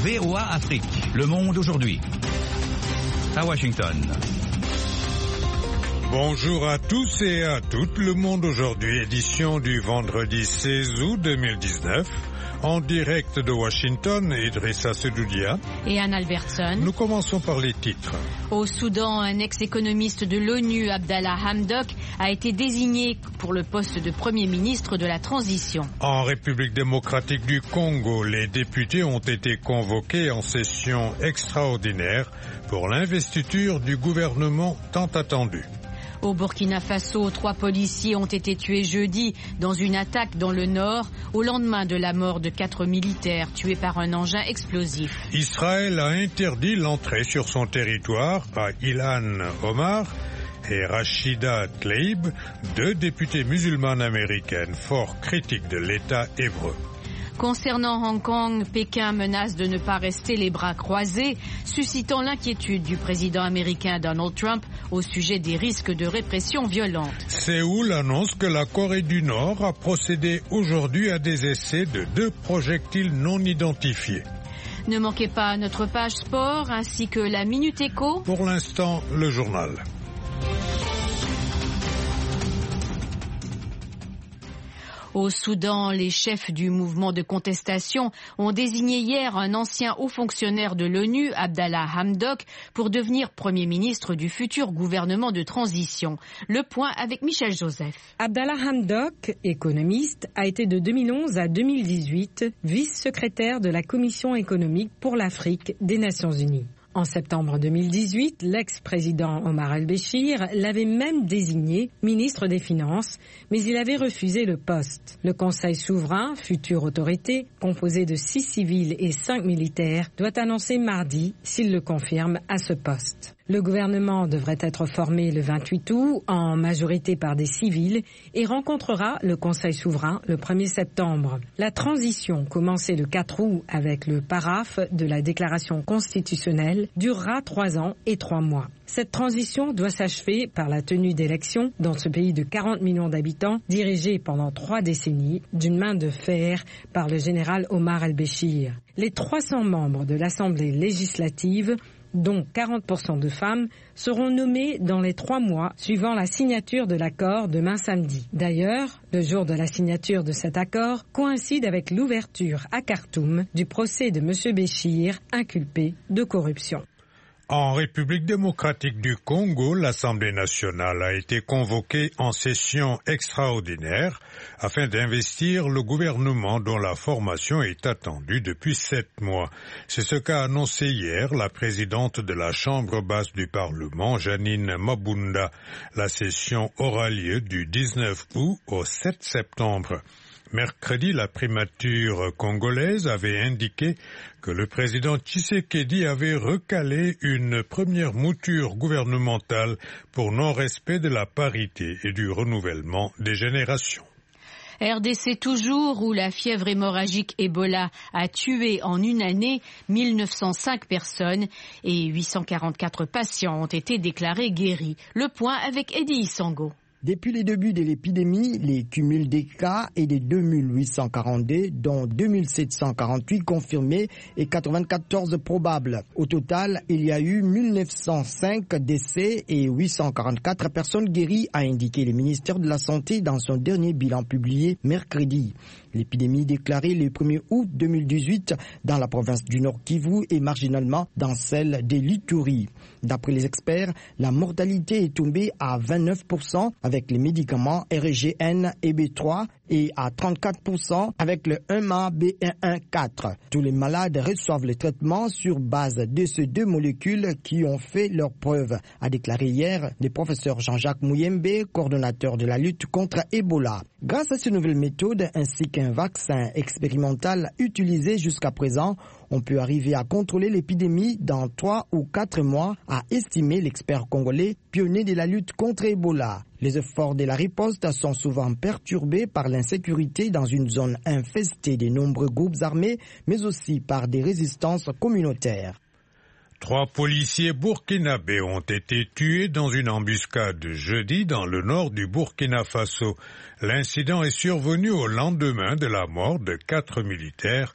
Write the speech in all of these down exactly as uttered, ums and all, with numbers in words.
V O A Afrique, Le Monde aujourd'hui. À Washington. Bonjour à tous et à toutes, Le Monde aujourd'hui, édition du vendredi seize août deux mille dix-neuf. En direct de Washington, Idrissa Sedoudia et Anne Albertson. Nous commençons par les titres. Au Soudan, un ex-économiste de l'ONU, Abdallah Hamdok, a été désigné pour le poste de Premier ministre de la transition. En République démocratique du Congo, les députés ont été convoqués en session extraordinaire pour l'investiture du gouvernement tant attendu. Au Burkina Faso, trois policiers ont été tués jeudi dans une attaque dans le nord, au lendemain de la mort de quatre militaires tués par un engin explosif. Israël a interdit l'entrée sur son territoire à Ilhan Omar et Rachida Tlaib, deux députées musulmanes américaines fort critiques de l'État hébreu. Concernant Hong Kong, Pékin menace de ne pas rester les bras croisés, suscitant l'inquiétude du président américain Donald Trump au sujet des risques de répression violente. Séoul annonce que la Corée du Nord a procédé aujourd'hui à des essais de deux projectiles non identifiés. Ne manquez pas notre page sport ainsi que la Minute Éco. Pour l'instant, le journal. Au Soudan, les chefs du mouvement de contestation ont désigné hier un ancien haut fonctionnaire de l'ONU, Abdallah Hamdok, pour devenir Premier ministre du futur gouvernement de transition. Le point avec Michel Joseph. Abdallah Hamdok, économiste, a été de deux mille onze à deux mille dix-huit vice-secrétaire de la Commission économique pour l'Afrique des Nations Unies. En septembre deux mille dix-huit, l'ex-président Omar al-Béchir l'avait même désigné ministre des Finances, mais il avait refusé le poste. Le Conseil souverain, future autorité, composé de six civils et cinq militaires, doit annoncer mardi s'il le confirme à ce poste. Le gouvernement devrait être formé le vingt-huit août, en majorité par des civils, et rencontrera le Conseil souverain le premier septembre. La transition, commencée le quatre août avec le paraphe de la déclaration constitutionnelle, durera trois ans et trois mois. Cette transition doit s'achever par la tenue d'élections dans ce pays de quarante millions d'habitants, dirigé pendant trois décennies d'une main de fer par le général Omar al-Béchir. Les trois cents membres de l'Assemblée législative, dont quarante pour cent de femmes, seront nommés dans les trois mois suivant la signature de l'accord demain samedi. D'ailleurs, le jour de la signature de cet accord coïncide avec l'ouverture à Khartoum du procès de M. Béchir, inculpé de corruption. En République démocratique du Congo, l'Assemblée nationale a été convoquée en session extraordinaire afin d'investir le gouvernement dont la formation est attendue depuis sept mois. C'est ce qu'a annoncé hier la présidente de la Chambre basse du Parlement, Janine Mabunda. La session aura lieu du dix-neuf août au sept septembre. Mercredi, la primature congolaise avait indiqué que le président Tshisekedi avait recalé une première mouture gouvernementale pour non-respect de la parité et du renouvellement des générations. R D C toujours, où la fièvre hémorragique Ebola a tué en une année mille neuf cent cinq personnes et huit cent quarante-quatre patients ont été déclarés guéris. Le point avec Eddie Isango. Depuis le début de l'épidémie, les cumuls des cas est de deux mille huit cent quarante-deux, dont deux mille sept cent quarante-huit confirmés et quatre-vingt-quatorze probables. Au total, il y a eu mille neuf cent cinq décès et huit cent quarante-quatre personnes guéries, a indiqué le ministère de la Santé dans son dernier bilan publié mercredi. L'épidémie déclarée le premier août deux mille dix-huit dans la province du Nord Kivu et marginalement dans celle de l'Ituri. D'après les experts, la mortalité est tombée à vingt-neuf pour cent avec les médicaments R G N et B trois et à trente-quatre pour cent avec le un M A B un quatorze. Tous les malades reçoivent le traitement sur base de ces deux molécules qui ont fait leurs preuves, a déclaré hier le professeur Jean-Jacques Mouyembe, coordonnateur de la lutte contre Ebola. Grâce à ces nouvelles méthodes ainsi qu'un vaccin expérimental utilisé jusqu'à présent, on peut arriver à contrôler l'épidémie dans trois ou quatre mois, a estimé l'expert congolais, pionnier de la lutte contre Ebola. Les efforts de la riposte sont souvent perturbés par l'insécurité dans une zone infestée de nombreux groupes armés, mais aussi par des résistances communautaires. Trois policiers burkinabés ont été tués dans une embuscade jeudi dans le nord du Burkina Faso. L'incident est survenu au lendemain de la mort de quatre militaires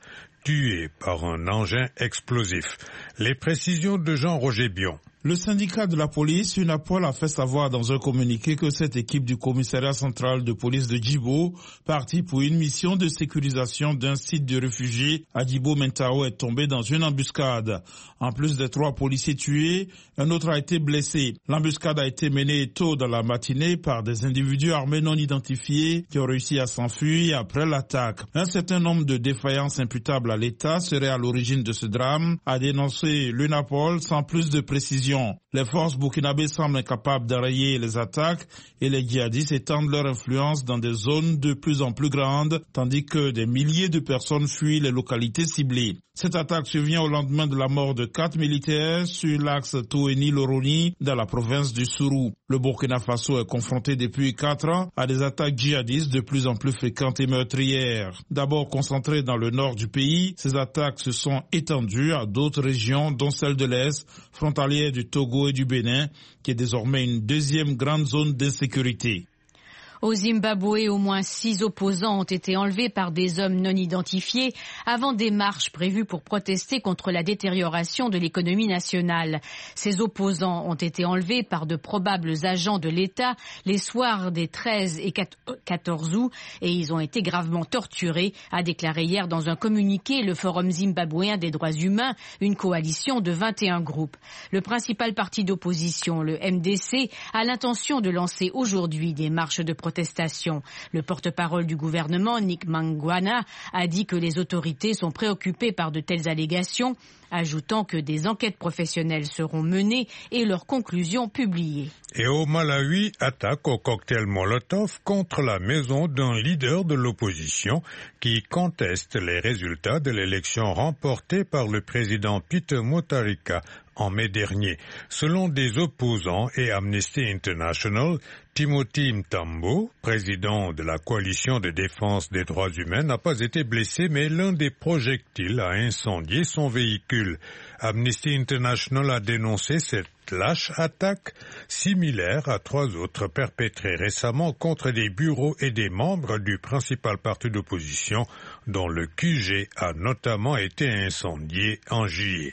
tué par un engin explosif. Les précisions de Jean-Roger Bion. Le syndicat de la police, UNAPOL, a fait savoir dans un communiqué que cette équipe du commissariat central de police de Djibo, partie pour une mission de sécurisation d'un site de réfugiés à Djibo-Mentao, est tombée dans une embuscade. En plus des trois policiers tués, un autre a été blessé. L'embuscade a été menée tôt dans la matinée par des individus armés non identifiés qui ont réussi à s'enfuir après l'attaque. Un certain nombre de défaillances imputables à l'État seraient à l'origine de ce drame, a dénoncé l'UNAPOL sans plus de précision. Les forces burkinabées semblent incapables d'enrayer les attaques et les djihadistes étendent leur influence dans des zones de plus en plus grandes, tandis que des milliers de personnes fuient les localités ciblées. Cette attaque survient au lendemain de la mort de quatre militaires sur l'axe Toueni-Loroni dans la province du Sourou. Le Burkina Faso est confronté depuis quatre ans à des attaques djihadistes de plus en plus fréquentes et meurtrières. D'abord concentrées dans le nord du pays, ces attaques se sont étendues à d'autres régions, dont celle de l'Est, frontalière du Togo et du Bénin, qui est désormais une deuxième grande zone d'insécurité. Au Zimbabwe, au moins six opposants ont été enlevés par des hommes non identifiés avant des marches prévues pour protester contre la détérioration de l'économie nationale. Ces opposants ont été enlevés par de probables agents de l'État les soirs des treize et quatorze août et ils ont été gravement torturés, a déclaré hier dans un communiqué le Forum zimbabwéen des droits humains, une coalition de vingt et un groupes. Le principal parti d'opposition, le M D C, a l'intention de lancer aujourd'hui des marches de protestation. Protestation. Le porte-parole du gouvernement, Nick Mangwana, a dit que les autorités sont préoccupées par de telles allégations, ajoutant que des enquêtes professionnelles seront menées et leurs conclusions publiées. Et au Malawi, attaque au cocktail Molotov contre la maison d'un leader de l'opposition qui conteste les résultats de l'élection remportée par le président Peter Mutharika en mai dernier. Selon des opposants et Amnesty International, Timothy Mtambo, président de la coalition de défense des droits humains, n'a pas été blessé, mais l'un des projectiles a incendié son véhicule. Amnesty International a dénoncé cette lâche attaque similaire à trois autres perpétrées récemment contre des bureaux et des membres du principal parti d'opposition, dont le Q G a notamment été incendié en juillet.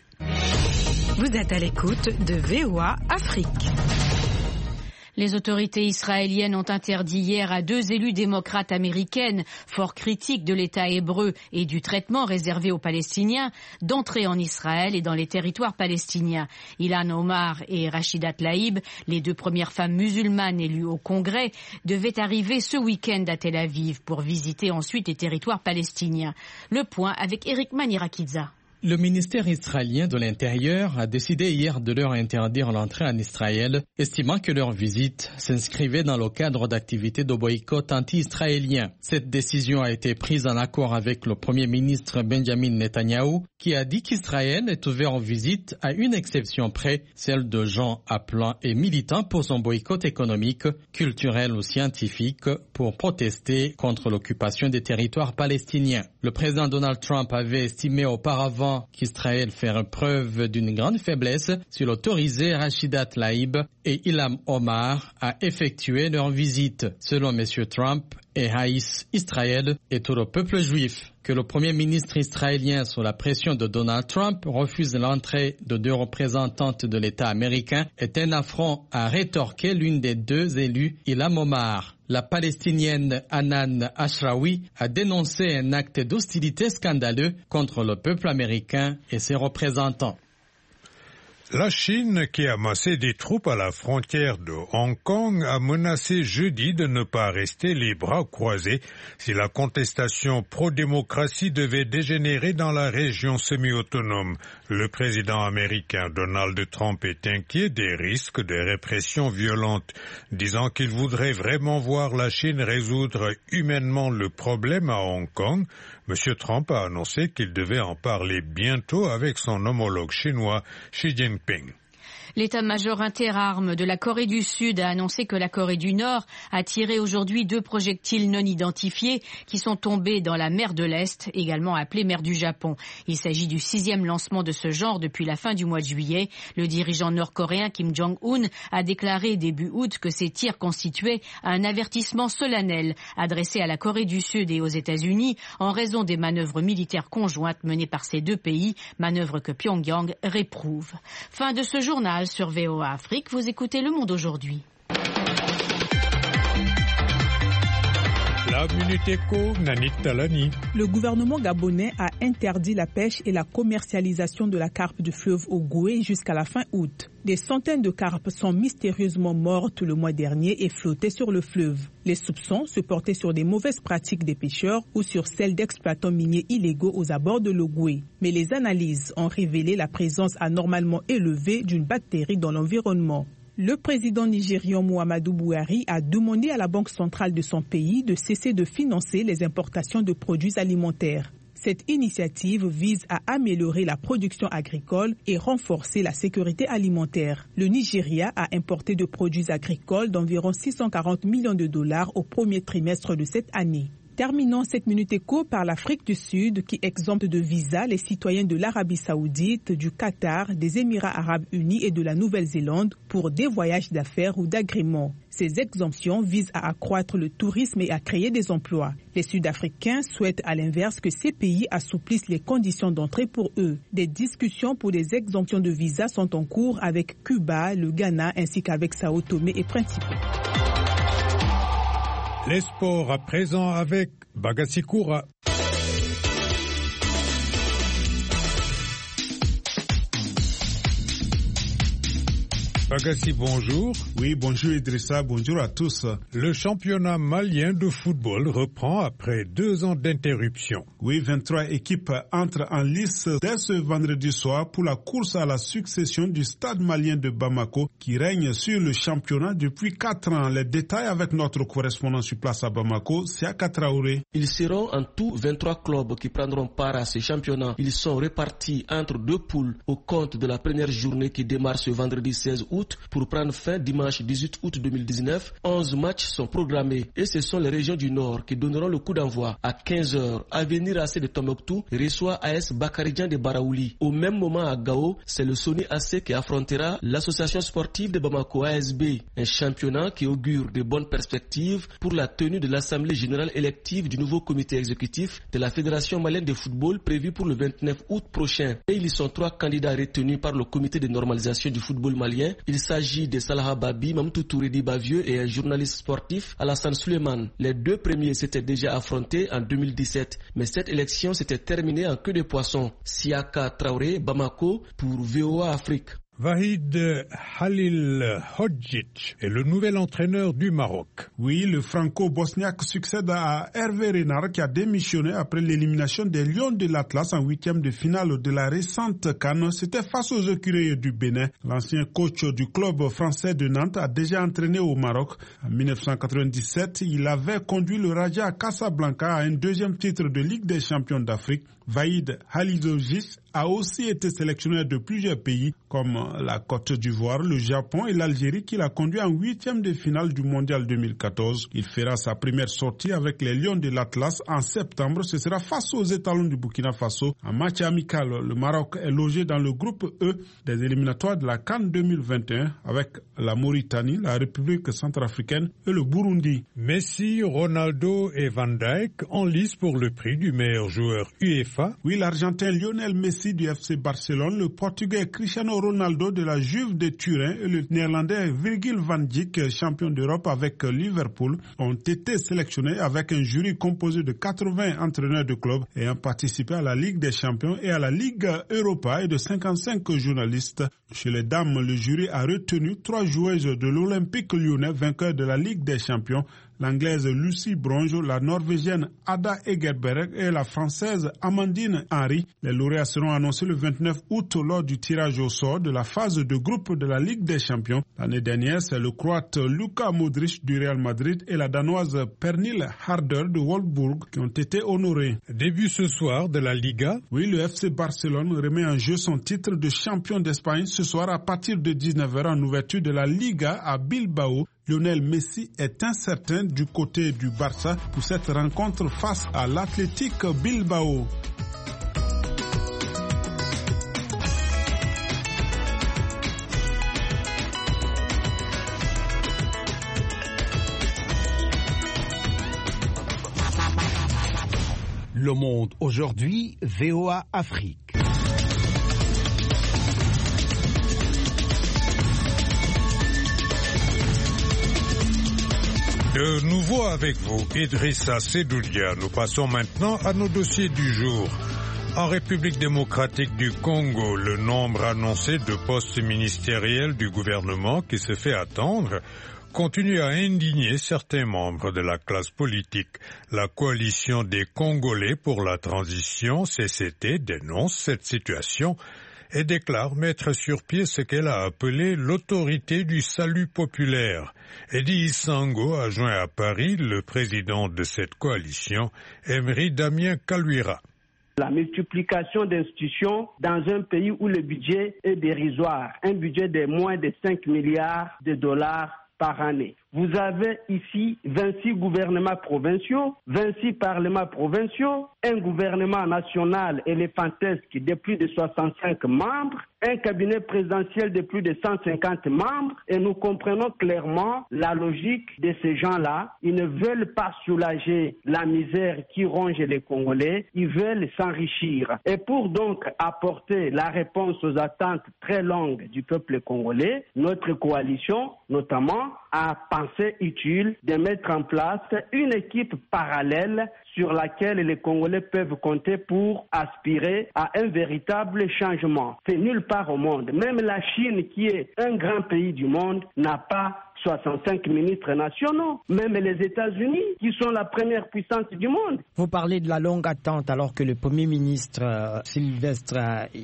Vous êtes à l'écoute de V O A Afrique. Les autorités israéliennes ont interdit hier à deux élus démocrates américaines, fort critiques de l'État hébreu et du traitement réservé aux Palestiniens, d'entrer en Israël et dans les territoires palestiniens. Ilhan Omar et Rachida Tlaib, les deux premières femmes musulmanes élues au Congrès, devaient arriver ce week-end à Tel Aviv pour visiter ensuite les territoires palestiniens. Le point avec Eric Manirakidza. Le ministère israélien de l'Intérieur a décidé hier de leur interdire l'entrée en Israël, estimant que leur visite s'inscrivait dans le cadre d'activités de boycott anti-israélien. Cette décision a été prise en accord avec le Premier ministre Benjamin Netanyahou, qui a dit qu'Israël est ouvert en visite à une exception près, celle de gens appelant et militant pour son boycott économique, culturel ou scientifique pour protester contre l'occupation des territoires palestiniens. Le président Donald Trump avait estimé auparavant qu'Israël ferait preuve d'une grande faiblesse s'il autorisait Rachida Tlaib et Ilham Omar à effectuer leur visite. Selon M. Trump, et haïssent Israël et tout le peuple juif. Que le Premier ministre israélien, sous la pression de Donald Trump, refuse l'entrée de deux représentantes de l'État américain est un affront, a rétorqué l'une des deux élues, Ilham Omar. La Palestinienne Hanan Ashrawi a dénoncé un acte d'hostilité scandaleux contre le peuple américain et ses représentants. La Chine, qui a massé des troupes à la frontière de Hong Kong, a menacé jeudi de ne pas rester les bras croisés si la contestation pro-démocratie devait dégénérer dans la région semi-autonome. Le président américain Donald Trump est inquiet des risques de répression violente, disant qu'il voudrait vraiment voir la Chine résoudre humainement le problème à Hong Kong. M. Trump a annoncé qu'il devait en parler bientôt avec son homologue chinois Xi Jinping. L'état-major interarmes de la Corée du Sud a annoncé que la Corée du Nord a tiré aujourd'hui deux projectiles non identifiés qui sont tombés dans la mer de l'Est, également appelée mer du Japon. Il s'agit du sixième lancement de ce genre depuis la fin du mois de juillet. Le dirigeant nord-coréen Kim Jong-un a déclaré début août que ces tirs constituaient un avertissement solennel adressé à la Corée du Sud et aux États-Unis en raison des manœuvres militaires conjointes menées par ces deux pays, manœuvres que Pyongyang réprouve. Fin de ce journal sur V O A Afrique. Vous écoutez Le Monde aujourd'hui. La Minute Éco, Nanit Talani. Le gouvernement gabonais a interdit la pêche et la commercialisation de la carpe du fleuve Ogooué jusqu'à la fin août. Des centaines de carpes sont mystérieusement mortes le mois dernier et flottaient sur le fleuve. Les soupçons se portaient sur des mauvaises pratiques des pêcheurs ou sur celles d'exploitants miniers illégaux aux abords de l'Ogooué. Mais les analyses ont révélé la présence anormalement élevée d'une bactérie dans l'environnement. Le président nigérian Muhammadu Buhari a demandé à la Banque centrale de son pays de cesser de financer les importations de produits alimentaires. Cette initiative vise à améliorer la production agricole et renforcer la sécurité alimentaire. Le Nigeria a importé de produits agricoles d'environ six cent quarante millions de dollars au premier trimestre de cette année. Terminons cette Minute Éco par l'Afrique du Sud qui exempte de visa les citoyens de l'Arabie Saoudite, du Qatar, des Émirats Arabes Unis et de la Nouvelle-Zélande pour des voyages d'affaires ou d'agrément. Ces exemptions visent à accroître le tourisme et à créer des emplois. Les Sud-Africains souhaitent à l'inverse que ces pays assouplissent les conditions d'entrée pour eux. Des discussions pour des exemptions de visa sont en cours avec Cuba, le Ghana ainsi qu'avec Sao Tomé et Principe. Les sports à présent avec Bagassi-Koura. Bagassi, bonjour. Oui, bonjour Idrissa, bonjour à tous. Le championnat malien de football reprend après deux ans d'interruption. Oui, vingt-trois équipes entrent en lice dès ce vendredi soir pour la course à la succession du stade malien de Bamako qui règne sur le championnat depuis quatre ans. Les détails avec notre correspondant sur place à Bamako, Siaka Traoré. Ils seront en tout vingt-trois clubs qui prendront part à ce championnat. Ils sont répartis entre deux poules au compte de la première journée qui démarre ce vendredi seize août pour prendre fin dimanche dix-huit août deux mille dix-neuf. onze matchs sont programmés et ce sont les régions du Nord qui donneront le coup d'envoi. À quinze heures, Avenir A C de Tombouctou reçoit A S Bakaridjan de Baraouli. Au même moment à Gao, c'est le Sony A C qui affrontera l'association sportive de Bamako A S B. Un championnat qui augure de bonnes perspectives pour la tenue de l'Assemblée générale élective du nouveau comité exécutif de la Fédération malienne de football prévue pour le vingt-neuf août prochain. Et ils sont trois candidats retenus par le comité de normalisation du football malien. Il s'agit de Salah Babi, Mamtou Touridi Bavieux et un journaliste sportif, Alassane Suleiman. Les deux premiers s'étaient déjà affrontés en deux mille dix-sept, mais cette élection s'était terminée en queue de poisson. Siaka Traoré, Bamako, pour V O A Afrique. Vahid Halil Hodjic est le nouvel entraîneur du Maroc. Oui, le franco-bosniaque succède à Hervé Renard qui a démissionné après l'élimination des Lions de l'Atlas en huitième de finale de la récente CAN. C'était face aux écureuils du Bénin. L'ancien coach du club français de Nantes a déjà entraîné au Maroc. En mille neuf cent quatre-vingt-dix-sept, il avait conduit le Raja Casablanca à un deuxième titre de Ligue des champions d'Afrique. Vahid Halilhodjic a aussi été sélectionneur de plusieurs pays comme la Côte d'Ivoire, le Japon et l'Algérie qu'il a conduit en huitième de finale du mondial deux mille quatorze. Il fera sa première sortie avec les Lions de l'Atlas en septembre. Ce sera face aux étalons du Burkina Faso. En match amical, le Maroc est logé dans le groupe E des éliminatoires de la CAN deux mille vingt et un avec la Mauritanie, la République centrafricaine et le Burundi. Messi, Ronaldo et Van Dijk en lice pour le prix du meilleur joueur UEFA. Oui, l'Argentin Lionel Messi du F C Barcelone, le Portugais Cristiano Ronaldo de la Juve de Turin et le Néerlandais Virgil van Dijk, champion d'Europe avec Liverpool, ont été sélectionnés avec un jury composé de quatre-vingts entraîneurs de clubs ayant participé à la Ligue des champions et à la Ligue Europa et de cinquante-cinq journalistes. Chez les dames, le jury a retenu trois joueuses de l'Olympique lyonnais, vainqueur de la Ligue des champions, L'anglaise Lucy Bronze, la norvégienne Ada Egerberg et la française Amandine Henry. Les lauréats seront annoncés le vingt-neuf août lors du tirage au sort de la phase de groupe de la Ligue des Champions. L'année dernière, c'est le Croate Luka Modric du Real Madrid et la Danoise Pernille Harder de Wolfsburg qui ont été honorés. Début ce soir de la Liga. Oui, le F C Barcelone remet en jeu son titre de champion d'Espagne ce soir à partir de dix-neuf heures en ouverture de la Liga à Bilbao. Lionel Messi est incertain du côté du Barça pour cette rencontre face à l'Athletic Bilbao. Le Monde aujourd'hui, V O A Afrique. De nouveau avec vous, Idrissa Sedoulia. Nous passons maintenant à nos dossiers du jour. En République démocratique du Congo, le nombre annoncé de postes ministériels du gouvernement qui se fait attendre continue à indigner certains membres de la classe politique. La coalition des Congolais pour la transition, C C T, dénonce cette situation et déclare mettre sur pied ce qu'elle a appelé l'autorité du salut populaire. Eddie Isango a joint à Paris le président de cette coalition, Emery Damien Kaluira. La multiplication d'institutions dans un pays où le budget est dérisoire, un budget de moins de cinq milliards de dollars par année. Vous avez ici vingt-six gouvernements provinciaux, vingt-six parlements provinciaux, un gouvernement national éléphantesque de plus de soixante-cinq membres, un cabinet présidentiel de plus de cent cinquante membres, et nous comprenons clairement la logique de ces gens-là. Ils ne veulent pas soulager la misère qui ronge les Congolais, ils veulent s'enrichir. Et pour donc apporter la réponse aux attentes très longues du peuple congolais, notre coalition, notamment, a pensé utile de mettre en place une équipe parallèle sur laquelle les Congolais peuvent compter pour aspirer à un véritable changement. C'est nulle part au monde. Même la Chine, qui est un grand pays du monde, n'a pas soixante-cinq ministres nationaux. Même les États-Unis, qui sont la première puissance du monde. Vous parlez de la longue attente alors que le Premier ministre euh, Sylvestre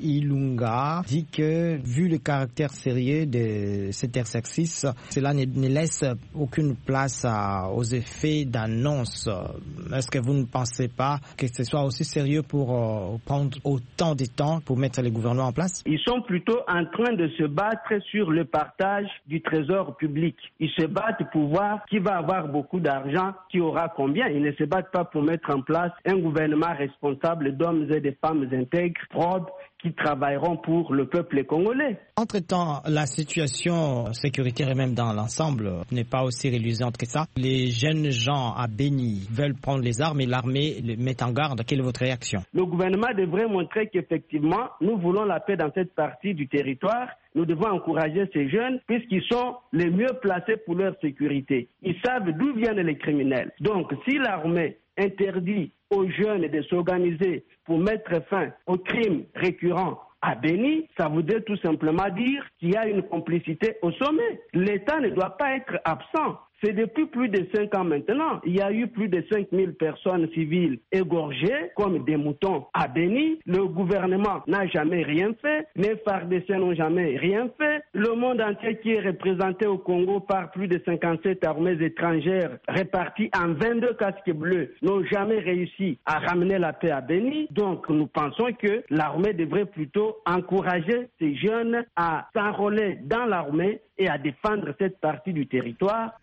Ilunga dit que, vu le caractère sérieux de cet exercice, cela ne, ne laisse aucune place à, aux effets d'annonce. Est-ce que vous ne pensez pas que ce soit aussi sérieux pour euh, prendre autant de temps pour mettre les gouvernements en place? Ils sont plutôt en train de se battre sur le partage du trésor public. Ils se battent pour voir qui va avoir beaucoup d'argent, qui aura combien. Ils ne se battent pas pour mettre en place un gouvernement responsable d'hommes et de femmes intègres, probes, qui travailleront pour le peuple congolais. Entre-temps, la situation sécuritaire et même dans l'ensemble n'est pas aussi reluisante que ça. Les jeunes gens à Beni veulent prendre les armes et l'armée les met en garde. Quelle est votre réaction? Le gouvernement devrait montrer qu'effectivement, nous voulons la paix dans cette partie du territoire. Nous devons encourager ces jeunes puisqu'ils sont les mieux placés pour leur sécurité. Ils savent d'où viennent les criminels. Donc, si l'armée interdit aux jeunes de s'organiser pour mettre fin aux crimes récurrents à Beni, ça voudrait tout simplement dire qu'il y a une complicité au sommet. L'État ne doit pas être absent. C'est depuis plus de cinq ans maintenant. Il y a eu plus de cinq mille personnes civiles égorgées comme des moutons à Beni. Le gouvernement n'a jamais rien fait. Les F A R D C n'ont jamais rien fait. Le monde entier qui est représenté au Congo par plus de cinquante-sept armées étrangères réparties en vingt-deux casques bleus n'ont jamais réussi à ramener la paix à Beni. Donc nous pensons que l'armée devrait plutôt encourager ces jeunes à s'enrôler dans l'armée et à défendre cette partie du territoire.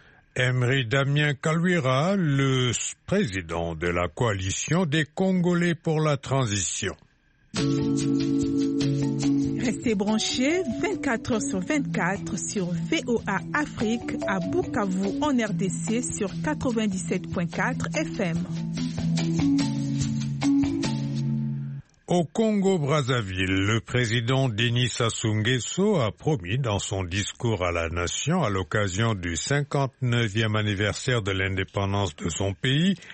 Emery Damien Kaluira, le président de la coalition des Congolais pour la transition. Restez branchés vingt-quatre heures sur vingt-quatre sur V O A Afrique à Bukavu en R D C sur quatre-vingt-dix-sept virgule quatre F M. Au Congo-Brazzaville, le président Denis Sassou Nguesso a promis dans son discours à la nation à l'occasion du cinquante-neuvième anniversaire de l'indépendance de son pays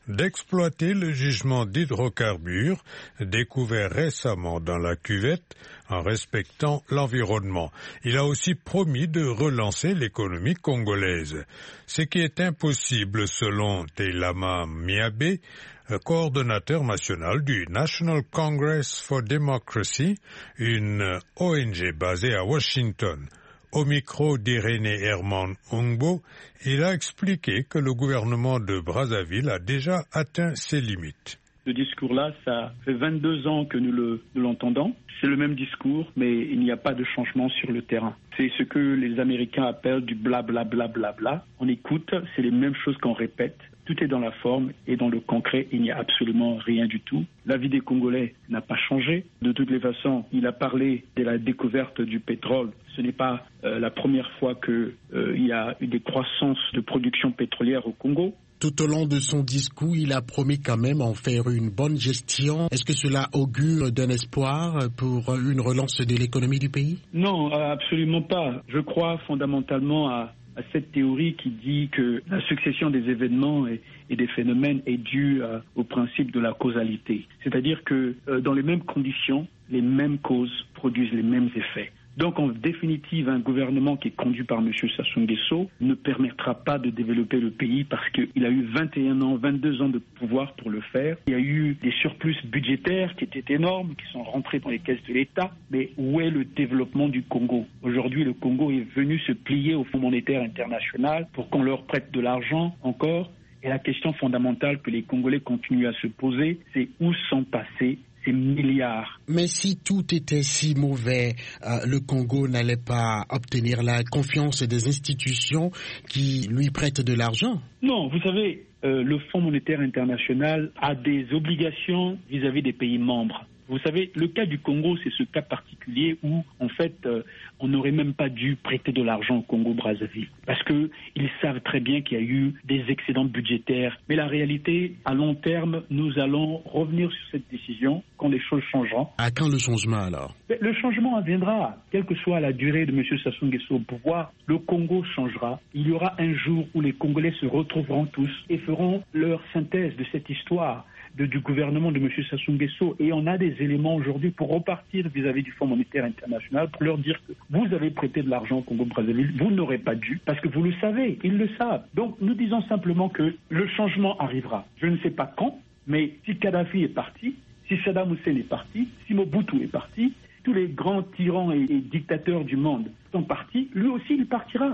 d'exploiter le gisement d'hydrocarbures découvert récemment dans la cuvette en respectant l'environnement. Il a aussi promis de relancer l'économie congolaise, ce qui est impossible selon Teilama Miabe, coordonnateur national du National Congress for Democracy, une O N G basée à Washington. Au micro d'Irénée Herman Ongbo, il a expliqué que le gouvernement de Brazzaville a déjà atteint ses limites. Ce discours-là, ça fait vingt-deux ans que nous, le, nous l'entendons. C'est le même discours, mais il n'y a pas de changement sur le terrain. C'est ce que les Américains appellent du blablabla. Bla, bla, bla. On écoute, c'est les mêmes choses qu'on répète. Tout est dans la forme et dans le concret, il n'y a absolument rien du tout. La vie des Congolais n'a pas changé. De toutes les façons, il a parlé de la découverte du pétrole. Ce n'est pas euh, la première fois qu'il euh, y a eu des croissances de production pétrolière au Congo. Tout au long de son discours, il a promis quand même en faire une bonne gestion. Est-ce que cela augure d'un espoir pour une relance de l'économie du pays? Non, absolument pas. Je crois fondamentalement à, à cette théorie qui dit que la succession des événements et, et des phénomènes est due à, au principe de la causalité. C'est-à-dire que euh, dans les mêmes conditions, les mêmes causes produisent les mêmes effets. Donc, en définitive, un gouvernement qui est conduit par M. Sassou Nguesso ne permettra pas de développer le pays parce qu'il a eu vingt et un ans, vingt-deux ans de pouvoir pour le faire. Il y a eu des surplus budgétaires qui étaient énormes, qui sont rentrés dans les caisses de l'État. Mais où est le développement du Congo? Aujourd'hui, le Congo est venu se plier au Fonds monétaire international pour qu'on leur prête de l'argent encore. Et la question fondamentale que les Congolais continuent à se poser, c'est où sont passés ces milliards. Mais si tout était si mauvais, euh, le Congo n'allait pas obtenir la confiance des institutions qui lui prêtent de l'argent? Non, vous savez, euh, le Fonds monétaire international a des obligations vis-à-vis des pays membres. Vous savez, le cas du Congo, c'est ce cas particulier où, en fait, euh, on n'aurait même pas dû prêter de l'argent au Congo-Brazzaville. Parce qu'ils savent très bien qu'il y a eu des excédents budgétaires. Mais la réalité, à long terme, nous allons revenir sur cette décision quand les choses changeront. À quand le changement alors? Le changement adviendra. Quelle que soit la durée de M. Sassou Nguesso au pouvoir, le Congo changera. Il y aura un jour où les Congolais se retrouveront tous et feront leur synthèse de cette histoire. De, du gouvernement de M. Sassou Nguesso. Et on a des éléments aujourd'hui pour repartir vis-à-vis du Fonds monétaire international pour leur dire que vous avez prêté de l'argent au Congo-Brazzaville, vous n'aurez pas dû, parce que vous le savez, ils le savent. Donc nous disons simplement que le changement arrivera. Je ne sais pas quand, mais si Kadhafi est parti, si Saddam Hussein est parti, si Mobutu est parti, tous les grands tyrans et, et dictateurs du monde sont partis, lui aussi il partira.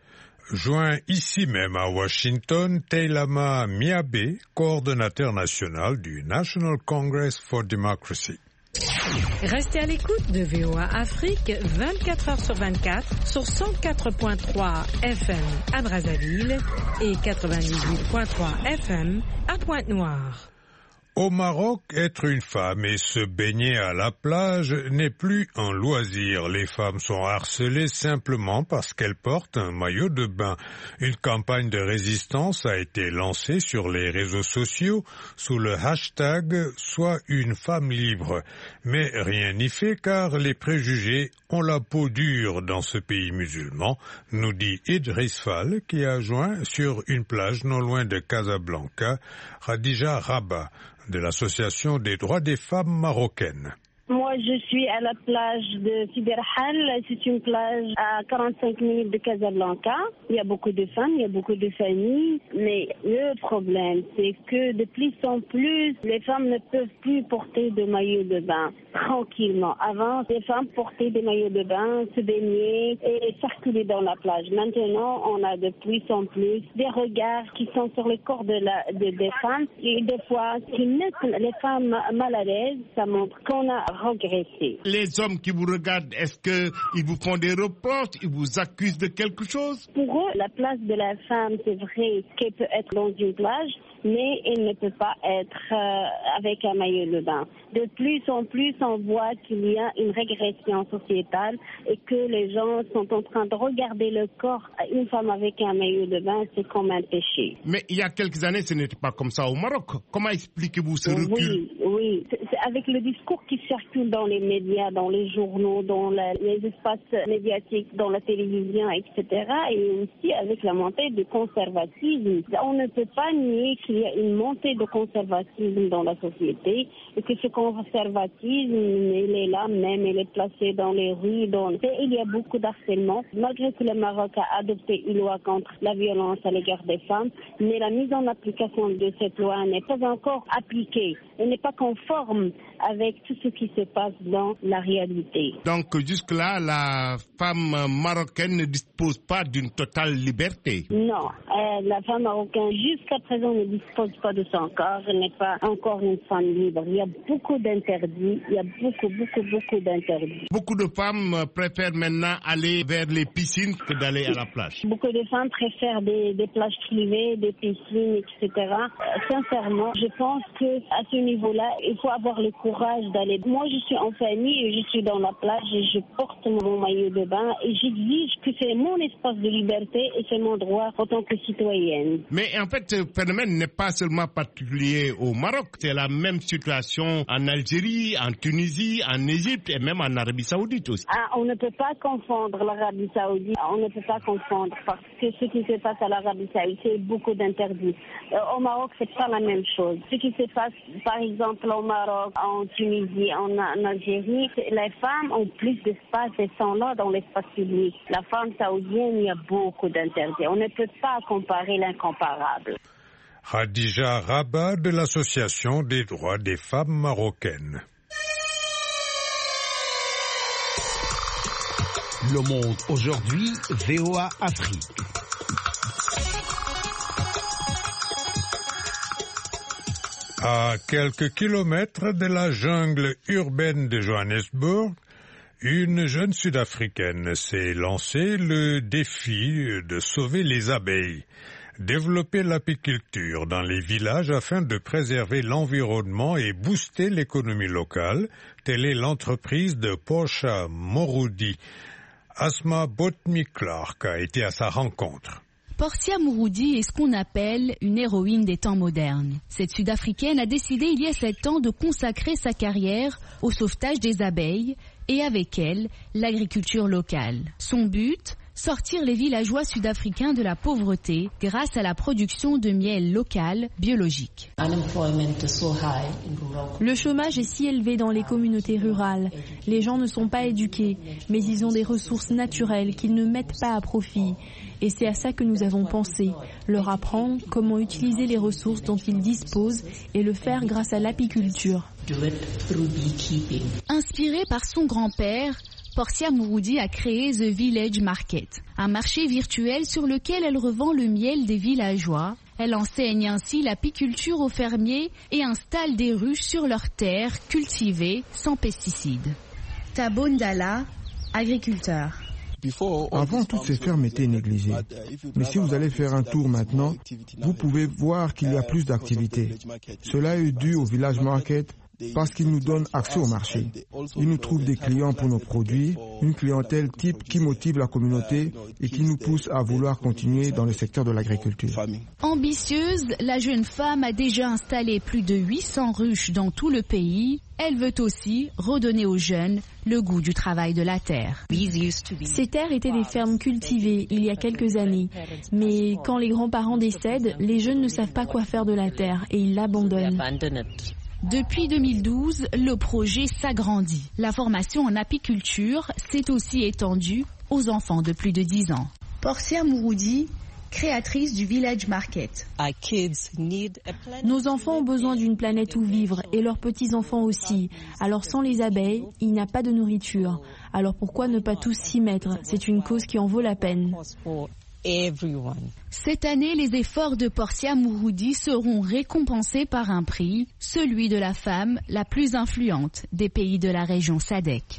Joint ici même à Washington, Teilama Miabe, coordonnateur national du National Congress for Democracy. Restez à l'écoute de V O A Afrique vingt-quatre heures sur vingt-quatre sur cent quatre virgule trois F M à Brazzaville et quatre-vingt-dix-huit virgule trois F M à Pointe-Noire. Au Maroc, être une femme et se baigner à la plage n'est plus un loisir. Les femmes sont harcelées simplement parce qu'elles portent un maillot de bain. Une campagne de résistance a été lancée sur les réseaux sociaux sous le hashtag « Sois une femme libre ». Mais rien n'y fait car les préjugés ont la peau dure dans ce pays musulman, nous dit Idriss Fall qui a joint sur une plage non loin de Casablanca, Khadija Rabat, de l'Association des droits des femmes marocaines. Moi, je suis à la plage de Siderhal. C'est une plage à quarante-cinq minutes de Casablanca. Il y a beaucoup de femmes, il y a beaucoup de familles. Mais le problème, c'est que de plus en plus, les femmes ne peuvent plus porter de maillot de bain tranquillement. Avant, les femmes portaient des maillots de bain, se baigner et circuler dans la plage. Maintenant, on a de plus en plus des regards qui sont sur le corps de la, de, des femmes et des fois qui mettent les femmes mal à l'aise. Ça montre qu'on a regretter. Les hommes qui vous regardent, est-ce qu'ils vous font des reproches, ils vous accusent de quelque chose? Pour eux, la place de la femme, c'est vrai qu'elle peut être dans une plage, mais elle ne peut pas être euh, avec un maillot de bain. De plus en plus, on voit qu'il y a une régression sociétale et que les gens sont en train de regarder le corps d'une femme avec un maillot de bain, c'est comme un péché. Mais il y a quelques années, ce n'était pas comme ça au Maroc. Comment expliquez-vous ce recul? Oui, oui. C'est avec le discours qui circule dans les médias, dans les journaux, dans la, les espaces médiatiques, dans la télévision, et cetera, et aussi avec la montée du conservatisme. On ne peut pas nier qu'il y a une montée de conservatisme dans la société et que ce conservatisme, il est là même, il est placé dans les rues. Dans... Il y a beaucoup d'harcèlement, malgré que le Maroc a adopté une loi contre la violence à l'égard des femmes, mais la mise en application de cette loi n'est pas encore appliquée. Elle n'est pas conforme avec tout ce qui se passe dans la réalité. Donc jusque-là, la femme marocaine ne dispose pas d'une totale liberté? Non, euh, la femme marocaine jusqu'à présent ne dispose pas de son corps, elle n'est pas encore une femme libre. Il y a beaucoup d'interdits, il y a beaucoup, beaucoup, beaucoup d'interdits. Beaucoup de femmes préfèrent maintenant aller vers les piscines que d'aller à la plage. Beaucoup de femmes préfèrent des, des plages privées, des piscines, et cetera. Euh, sincèrement, je pense qu'à ce niveau-là, il faut avoir le courage d'aller. Moi, je suis en famille et je suis dans la plage et je porte mon maillot de bain et j'exige que c'est mon espace de liberté et c'est mon droit en tant que citoyenne. Mais en fait, ce phénomène n'est pas seulement particulier au Maroc. C'est la même situation en Algérie, en Tunisie, en Égypte et même en Arabie Saoudite aussi. Ah, on ne peut pas confondre l'Arabie Saoudite. On ne peut pas confondde parce que ce qui se passe à l'Arabie Saoudite, c'est beaucoup d'interdits. Euh, au Maroc, c'est pas la même chose. Ce qui se passe, par exemple, au Maroc, en Tunisie, en, en Algérie, les femmes ont plus d'espace et sont là dans l'espace public. La femme saoudienne, il y a beaucoup d'interdits. On ne peut pas comparer l'incomparable. Khadija Rabat de l'Association des droits des femmes marocaines. Le Monde aujourd'hui, V O A Afrique. À quelques kilomètres de la jungle urbaine de Johannesburg, une jeune Sud-Africaine s'est lancée le défi de sauver les abeilles, développer l'apiculture dans les villages afin de préserver l'environnement et booster l'économie locale. Telle est l'entreprise de Portia Mouroudi. Asma Botmi-Clark a été à sa rencontre. Portia Mouroudi est ce qu'on appelle une héroïne des temps modernes. Cette Sud-Africaine a décidé il y a sept ans de consacrer sa carrière au sauvetage des abeilles et avec elle, l'agriculture locale. Son but ? Sortir les villageois sud-africains de la pauvreté grâce à la production de miel local biologique. Le chômage est si élevé dans les communautés rurales. Les gens ne sont pas éduqués, mais ils ont des ressources naturelles qu'ils ne mettent pas à profit. Et c'est à ça que nous avons pensé, leur apprendre comment utiliser les ressources dont ils disposent et le faire grâce à l'apiculture. Inspirée par son grand-père, Portia Mouroudi a créé The Village Market, un marché virtuel sur lequel elle revend le miel des villageois. Elle enseigne ainsi l'apiculture aux fermiers et installe des ruches sur leurs terres cultivées sans pesticides. Thabo Ndala, agriculteur. Avant, toutes ces fermes étaient négligées. Mais si vous allez faire un tour maintenant, vous pouvez voir qu'il y a plus d'activités. Cela est dû au Village Market parce qu'il nous donne accès au marché. Il nous trouve des clients pour nos produits, une clientèle type qui motive la communauté et qui nous pousse à vouloir continuer dans le secteur de l'agriculture. Ambitieuse, la jeune femme a déjà installé plus de huit cents ruches dans tout le pays. Elle veut aussi redonner aux jeunes le goût du travail de la terre. Ces terres étaient des fermes cultivées il y a quelques années. Mais quand les grands-parents décèdent, les jeunes ne savent pas quoi faire de la terre et ils l'abandonnent. Depuis deux mille douze, le projet s'agrandit. La formation en apiculture s'est aussi étendue aux enfants de plus de dix ans. Portia Mouroudi, créatrice du Village Market. Nos enfants ont besoin d'une planète où vivre et leurs petits-enfants aussi. Alors sans les abeilles, il n'y a pas de nourriture. Alors pourquoi ne pas tous s'y mettre? C'est une cause qui en vaut la peine. Cette année, les efforts de Portia Mouroudi seront récompensés par un prix, celui de la femme la plus influente des pays de la région S A D C.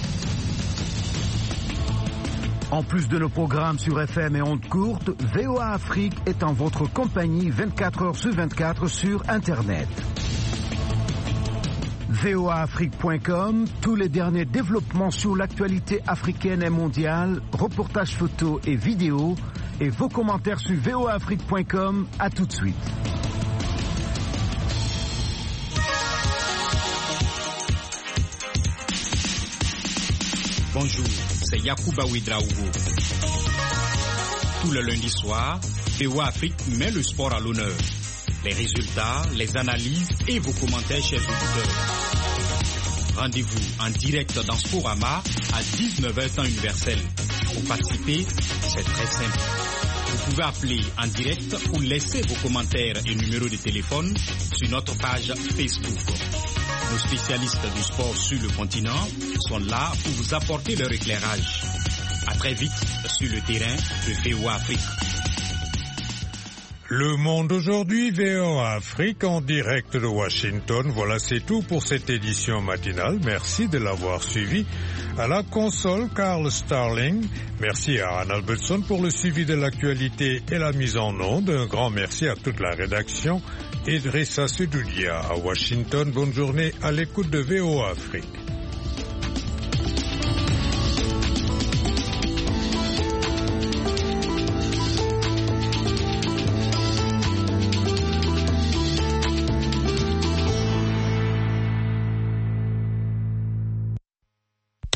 En plus de nos programmes sur F M et ondes courtes, V O A Afrique est en votre compagnie vingt-quatre heures sur vingt-quatre sur Internet. V O A Afrique point com, tous les derniers développements sur l'actualité africaine et mondiale, reportages photos et vidéos, et vos commentaires sur V O A Afrique point com. À tout de suite. Bonjour, c'est Yacouba Ouedraogo. Tout le lundi soir, V O A Afrique met le sport à l'honneur. Les résultats, les analyses et vos commentaires, chers auditeurs. Rendez-vous en direct dans Sporama à dix-neuf heures temps universel. Pour participer, c'est très simple. Vous pouvez appeler en direct ou laisser vos commentaires et numéros de téléphone sur notre page Facebook. Nos spécialistes du sport sur le continent sont là pour vous apporter leur éclairage. À très vite sur le terrain de V O A Afrique. Le Monde aujourd'hui, V O A Afrique en direct de Washington. Voilà, c'est tout pour cette édition matinale. Merci de l'avoir suivi. À la console, Carl Starling. Merci à Anne Albertson pour le suivi de l'actualité et la mise en onde. Un grand merci à toute la rédaction. Idrissa Sedoudia à Washington. Bonne journée à l'écoute de V O A Afrique.